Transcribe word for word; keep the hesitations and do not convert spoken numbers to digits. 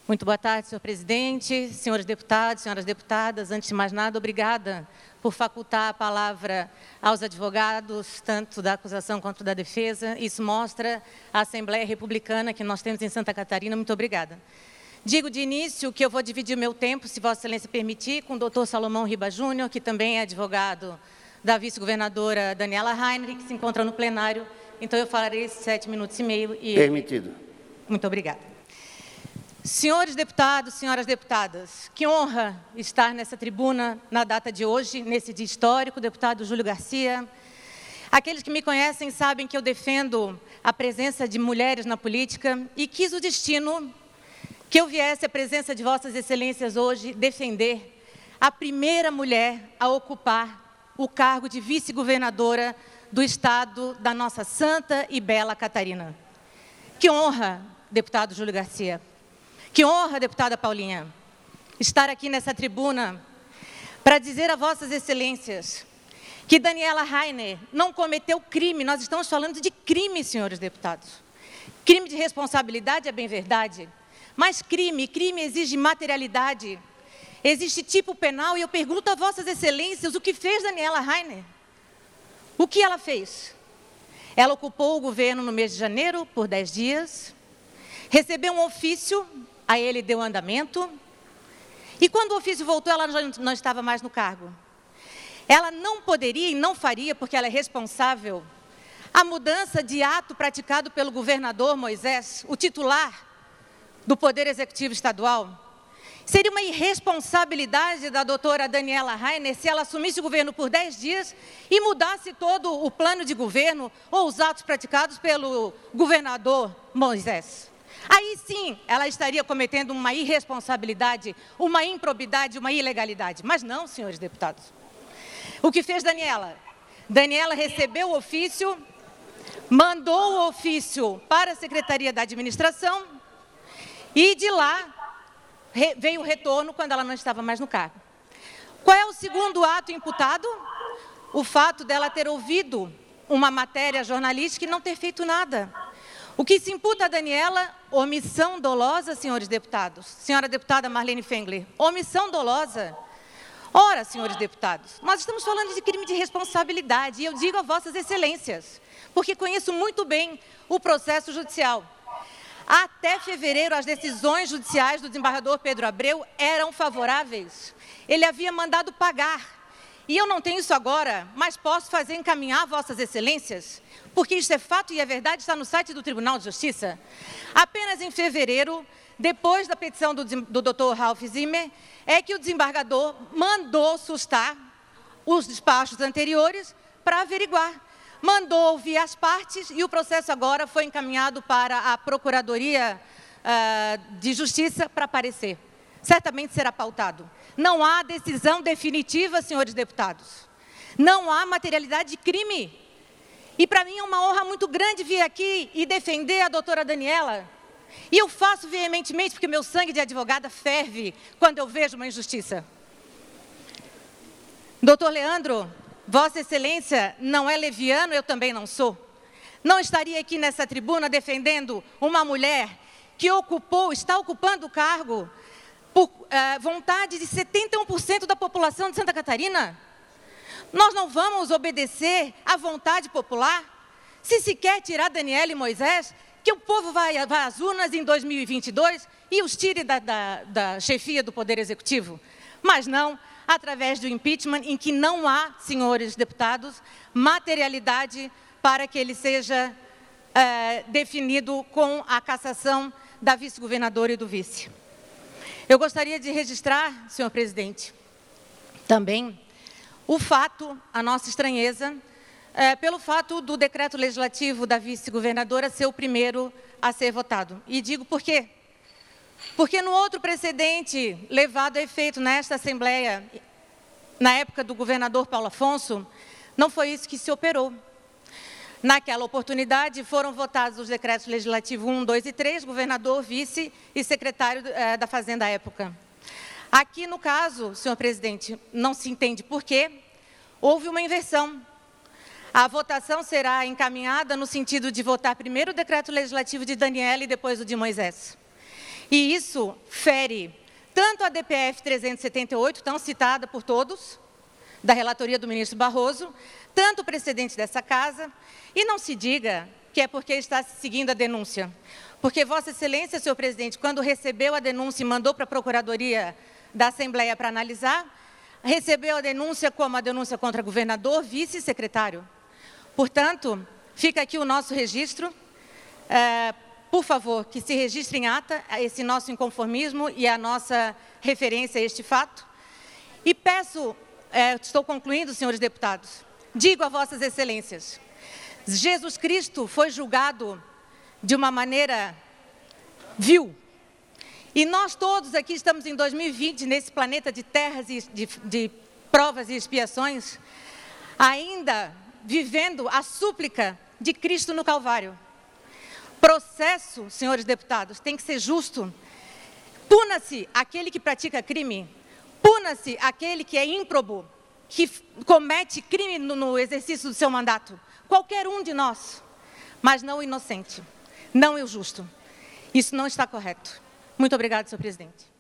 Muito boa tarde, senhor presidente, senhores deputados, senhoras deputadas. Antes de mais nada, obrigada por facultar a palavra aos advogados, tanto da acusação quanto da defesa. Isso mostra a Assembleia Republicana que nós temos em Santa Catarina. Muito obrigada. Digo de início que eu vou dividir o meu tempo, se Vossa Excelência permitir, com o doutor Salomão Riba Júnior, que também é advogado da vice-governadora Daniela Rainer, que se encontra no plenário. Então, eu falarei sete minutos e meio. E... Permitido. Muito obrigada. Senhores deputados, senhoras deputadas, que honra estar nessa tribuna na data de hoje, nesse dia histórico, deputado Júlio Garcia. Aqueles que me conhecem sabem que eu defendo a presença de mulheres na política e quis o destino que eu viesse a presença de Vossas Excelências hoje defender a primeira mulher a ocupar o cargo de vice-governadora do estado da nossa santa e bela Catarina. Que honra, deputado Júlio Garcia. Que honra, deputada Paulinha, estar aqui nessa tribuna para dizer a Vossas Excelências que Daniela Rainer não cometeu crime. Nós estamos falando de crime, senhores deputados. Crime de responsabilidade é bem verdade, mas crime, crime exige materialidade, existe tipo penal, e eu pergunto a Vossas Excelências o que fez Daniela Rainer. O que ela fez? Ela ocupou o governo no mês de janeiro por dez dias, recebeu um ofício, a ele deu andamento, e quando o ofício voltou, ela já não estava mais no cargo. Ela não poderia e não faria, porque ela é responsável, a mudança de ato praticado pelo governador Moisés, o titular do Poder Executivo Estadual. Seria uma irresponsabilidade da doutora Daniela Rainer se ela assumisse o governo por dez dias e mudasse todo o plano de governo ou os atos praticados pelo governador Moisés. Aí sim, ela estaria cometendo uma irresponsabilidade, uma improbidade, uma ilegalidade. Mas não, senhores deputados. O que fez Daniela? Daniela recebeu o ofício, mandou o ofício para a Secretaria da Administração e de lá veio o retorno quando ela não estava mais no cargo. Qual é o segundo ato imputado? O fato dela ter ouvido uma matéria jornalística e não ter feito nada. O que se imputa a Daniela, omissão dolosa, senhores deputados. Senhora deputada Marlene Fengler, omissão dolosa. Ora, senhores deputados, nós estamos falando de crime de responsabilidade, e eu digo a Vossas Excelências, porque conheço muito bem o processo judicial. Até fevereiro, as decisões judiciais do desembargador Pedro Abreu eram favoráveis. Ele havia mandado pagar. E eu não tenho isso agora, mas posso fazer encaminhar Vossas Excelências, porque isso é fato e é verdade, está no site do Tribunal de Justiça. Apenas em fevereiro, depois da petição do, do doutor Ralph Zimmer, é que o desembargador mandou sustar os despachos anteriores para averiguar. Mandou ouvir as partes e o processo agora foi encaminhado para a Procuradoria uh, de Justiça para parecer. Certamente será pautado. Não há decisão definitiva, senhores deputados. Não há materialidade de crime. E para mim é uma honra muito grande vir aqui e defender a doutora Daniela. E eu faço veementemente porque meu sangue de advogada ferve quando eu vejo uma injustiça. Doutor Leandro, Vossa Excelência não é leviano, eu também não sou. Não estaria aqui nessa tribuna defendendo uma mulher que ocupou, está ocupando o cargo por uh, vontade de setenta e um por cento da população de Santa Catarina? Nós não vamos obedecer à vontade popular? Se se quer tirar Daniela e Moisés, que o povo vai, vai às urnas em dois mil e vinte e dois e os tire da, da, da chefia do Poder Executivo. Mas não, através do impeachment, em que não há, senhores deputados, materialidade para que ele seja uh, definido com a cassação da vice-governadora e do vice. Eu gostaria de registrar, senhor presidente, também o fato, a nossa estranheza, é, pelo fato do decreto legislativo da vice-governadora ser o primeiro a ser votado. E digo por quê? Porque no outro precedente levado a efeito nesta Assembleia, na época do governador Paulo Afonso, não foi isso que se operou. Naquela oportunidade, foram votados os decretos legislativos um, dois e três, governador, vice e secretário eh, da Fazenda à época. Aqui, no caso, senhor presidente, não se entende por quê, houve uma inversão. A votação será encaminhada no sentido de votar primeiro o decreto legislativo de Daniela e depois o de Moisés. E isso fere tanto a D P F trezentos e setenta e oito, tão citada por todos, da relatoria do ministro Barroso, tanto o precedente dessa casa, e não se diga que é porque está seguindo a denúncia. Porque Vossa Excelência, senhor presidente, quando recebeu a denúncia e mandou para a Procuradoria da Assembleia para analisar, recebeu a denúncia como a denúncia contra governador, vice e secretário. Portanto, fica aqui o nosso registro. É, por favor, que se registre em ata esse nosso inconformismo e a nossa referência a este fato. E peço, é, estou concluindo, senhores deputados, digo a Vossas Excelências, Jesus Cristo foi julgado de uma maneira vil. E nós todos aqui estamos em dois mil e vinte, nesse planeta de terras e de, de provas e expiações, ainda vivendo a súplica de Cristo no Calvário. Processo, senhores deputados, tem que ser justo. Puna-se aquele que pratica crime, puna-se aquele que é ímprobo, que comete crime no, no exercício do seu mandato. Qualquer um de nós, mas não o inocente, não o justo. Isso não está correto. Muito obrigada, senhor presidente.